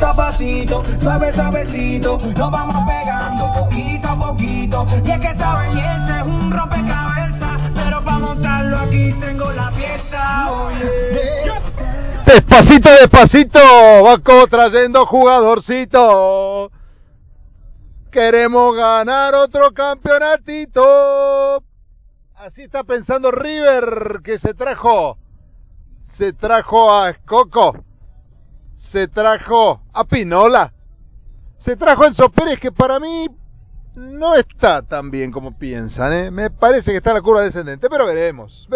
pasito a pasito, suave suavecito, nos vamos pegando poquito a poquito. Y es que esa belleza es un rompecabezas, pero para montarlo aquí tengo la pieza. Oye. Despacito, despacito, Vasco trayendo jugadorcito. Queremos ganar otro campeonatito. Así está pensando River, que se trajo a Escoco, se trajo a Pinola, se trajo a Enzo Pérez, que para mí no está tan bien como piensan, Me parece que está en la curva descendente, pero veremos.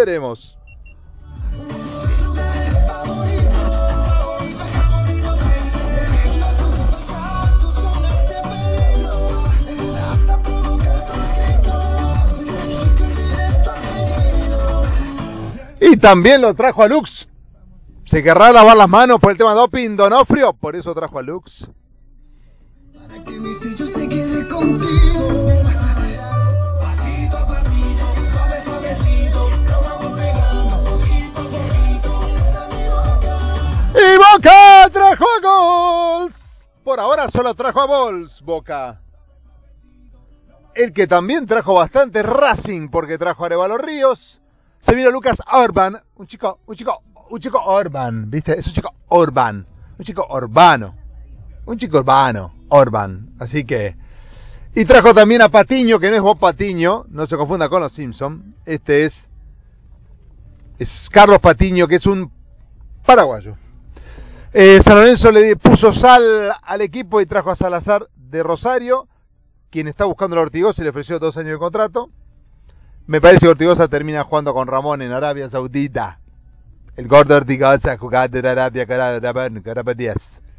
Y también lo trajo a Lux. Se querrá lavar las manos por el tema doping Donofrio, por eso trajo a Lux. Para que mi sello se quede contigo. Pasito a pasito, suave suavecito, nos vamos pegando poquito a poquito. Y Boca trajo a Gols. Por ahora solo trajo a Bols, Boca. El que también trajo bastante Racing, porque trajo a Arévalo Ríos. Se vino Lucas Orban, un chico Orban, ¿viste? Es un chico Orban, un chico urbano, Orban. Así que... Y trajo también a Patiño, que no es Bob Patiño, no se confunda con los Simpson. Este es Carlos Patiño, que es un paraguayo. San Lorenzo le puso sal al equipo y trajo a Salazar de Rosario, quien está buscando a Ortigosa y le ofreció 2 años de contrato. Me parece que Ortigosa termina jugando con Ramón en Arabia Saudita. El gordo Ortigosa jugando en Arabia Carabas 10.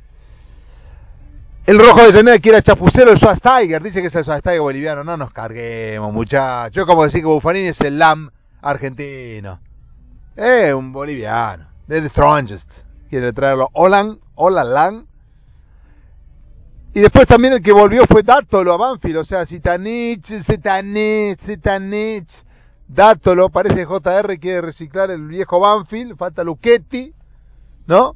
El rojo de Ceneda quiere a Chapucero, el Schweinsteiger. Dice que es el Schweinsteiger boliviano. No nos carguemos, muchachos. Como decir que Buffarini es el LAM argentino. Un boliviano. De The Strongest. Quiere traerlo. Olan. Y después también el que volvió fue Dátolo a Banfield, o sea, Zitanich, Dátolo, parece JR quiere reciclar el viejo Banfield, falta Luchetti, ¿no?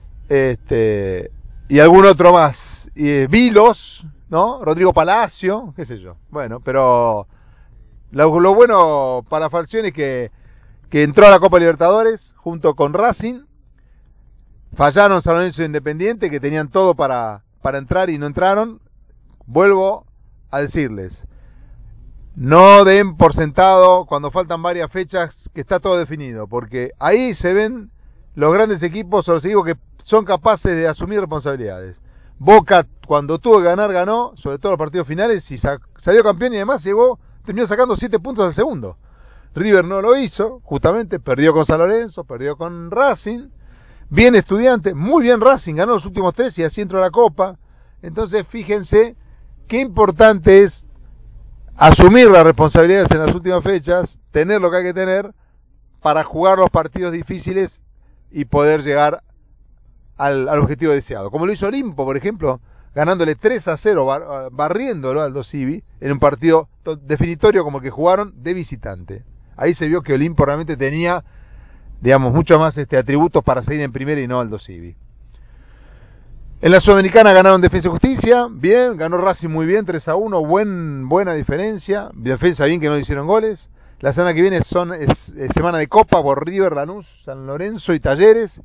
Y algún otro más, Vilos, ¿no? Rodrigo Palacio, qué sé yo. Bueno, pero lo bueno para Falcioni es que entró a la Copa Libertadores junto con Racing, fallaron San Lorenzo e Independiente, que tenían todo para entrar y no entraron. Vuelvo a decirles, no den por sentado cuando faltan varias fechas que está todo definido, porque ahí se ven los grandes equipos o los equipos que son capaces de asumir responsabilidades. Boca, cuando tuvo que ganar, ganó, sobre todo los partidos finales, y salió campeón y además terminó sacando 7 puntos al segundo. River no lo hizo, justamente perdió con San Lorenzo, perdió con Racing. Bien Estudiante, muy bien Racing, ganó los últimos 3 y así entró a la Copa. Entonces fíjense qué importante es asumir las responsabilidades en las últimas fechas, tener lo que hay que tener para jugar los partidos difíciles y poder llegar al objetivo deseado. Como lo hizo Olimpo, por ejemplo, ganándole 3-0, barriéndolo al Dosivi en un partido definitorio como el que jugaron de visitante. Ahí se vio que Olimpo realmente tenía, digamos, mucho más atributos para seguir en primera y no Aldo Civi. En la Sudamericana ganaron Defensa y Justicia, bien, ganó Racing muy bien, 3-1, buena diferencia, Defensa bien que no le hicieron goles. La semana que viene es semana de Copa por River, Lanús, San Lorenzo y Talleres.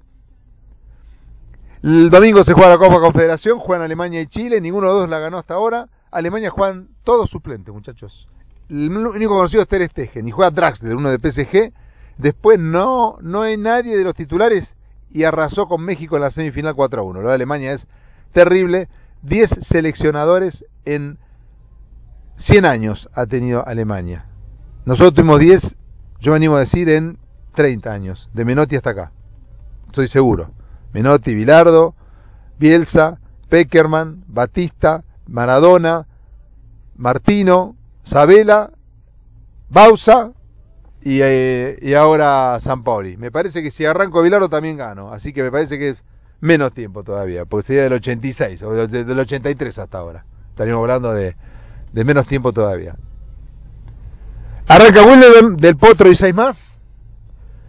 El domingo se juega la Copa Confederación, juegan Alemania y Chile, ninguno de los dos la ganó hasta ahora. Alemania juegan todos suplentes, muchachos. El único conocido es Ter Stegen y juega Draxler, uno de PSG. Después no hay nadie de los titulares y arrasó con México en la semifinal 4-1. Lo de Alemania es terrible. 10 seleccionadores en 100 años ha tenido Alemania. Nosotros tuvimos 10, yo me animo a decir, en 30 años, de Menotti hasta acá. Estoy seguro. Menotti, Bilardo, Bielsa, Peckerman, Batista, Maradona, Martino, Sabella, Bausa y ahora Sampaoli. Me parece que si arranco Bilardo también gano, así que me parece que es menos tiempo todavía, porque sería del 86 o del 83 hasta ahora. Estaríamos hablando de menos tiempo todavía. Arranca Wimbledon, Del Potro y 6 más.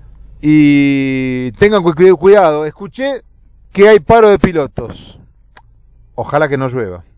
Y tengan cuidado, escuché que hay paro de pilotos. Ojalá que no llueva.